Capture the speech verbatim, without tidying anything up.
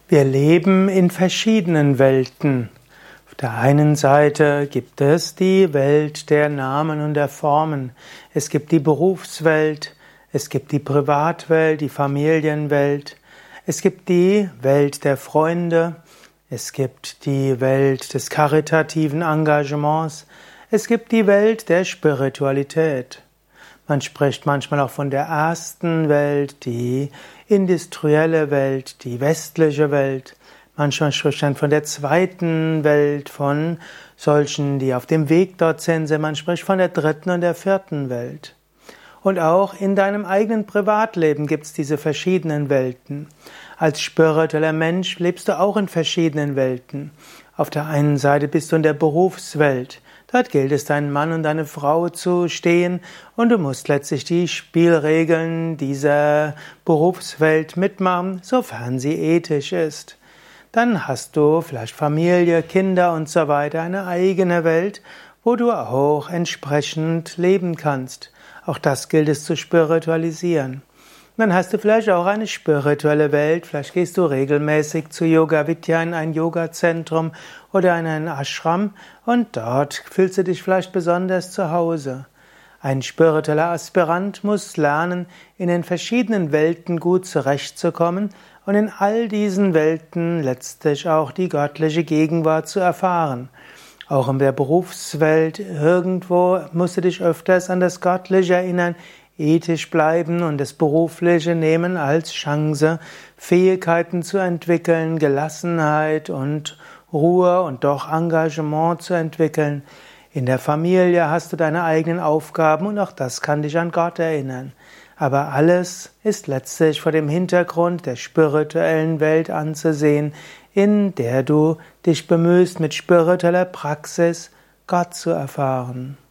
Wir leben in verschiedenen Welten. Auf der einen Seite gibt es die Welt der Namen und der Formen. Es gibt die Berufswelt, es gibt die Privatwelt, die Familienwelt, es gibt die Welt der Freunde, es gibt die Welt des karitativen Engagements, es gibt die Welt der Spiritualität. Man spricht manchmal auch von der ersten Welt, die industrielle Welt, die westliche Welt. Manchmal spricht man von der zweiten Welt, von solchen, die auf dem Weg dorthin sind. Man spricht von der dritten und der vierten Welt. Und auch in deinem eigenen Privatleben gibt es diese verschiedenen Welten. Als spiritueller Mensch lebst du auch in verschiedenen Welten. Auf der einen Seite bist du in der Berufswelt. Dort gilt es, deinen Mann und deine Frau zu stehen und du musst letztlich die Spielregeln dieser Berufswelt mitmachen, sofern sie ethisch ist. Dann hast du vielleicht Familie, Kinder und so weiter, eine eigene Welt, wo du auch entsprechend leben kannst. Auch das gilt es zu spiritualisieren. Dann hast du vielleicht auch eine spirituelle Welt, vielleicht gehst du regelmäßig zu Yoga Vidya in ein Yogazentrum oder in einen Ashram und dort fühlst du dich vielleicht besonders zu Hause. Ein spiritueller Aspirant muss lernen, in den verschiedenen Welten gut zurechtzukommen und in all diesen Welten letztlich auch die göttliche Gegenwart zu erfahren. Auch in der Berufswelt irgendwo musst du dich öfters an das Göttliche erinnern, ethisch bleiben und das Berufliche nehmen als Chance, Fähigkeiten zu entwickeln, Gelassenheit und Ruhe und doch Engagement zu entwickeln. In der Familie hast du deine eigenen Aufgaben und auch das kann dich an Gott erinnern. Aber alles ist letztlich vor dem Hintergrund der spirituellen Welt anzusehen, in der du dich bemühst, mit spiritueller Praxis Gott zu erfahren.